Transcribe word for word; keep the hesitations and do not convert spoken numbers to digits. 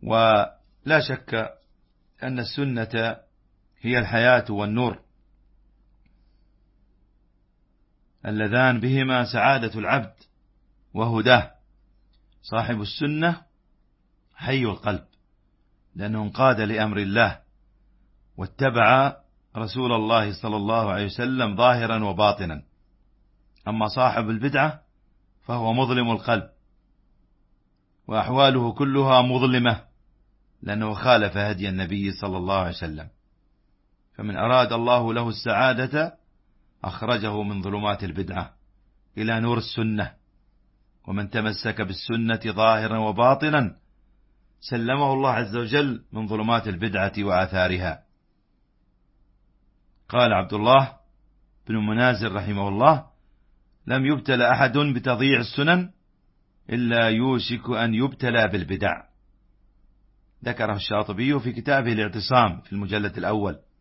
ولا شك أن السنة هي الحياة والنور اللذان بهما سعادة العبد وهداه. صاحب السنة حي القلب، لأنه انقاد لأمر الله واتبع رسول الله صلى الله عليه وسلم ظاهرا وباطنا. أما صاحب البدعة فهو مظلم القلب، وأحواله كلها مظلمة، لأنه خالف هدي النبي صلى الله عليه وسلم. فمن أراد الله له السعادة أخرجه من ظلمات البدعة إلى نور السنة، ومن تمسك بالسنة ظاهرا وباطنا سلمه الله عز وجل من ظلمات البدعة وآثارها. قال عبد الله بن منازل رحمه الله: لم يبتلى أحد بتضييع السنن إلا يوشك أن يبتلى بالبدع. ذكره الشاطبي في كتابه الاعتصام في المجلد الأول.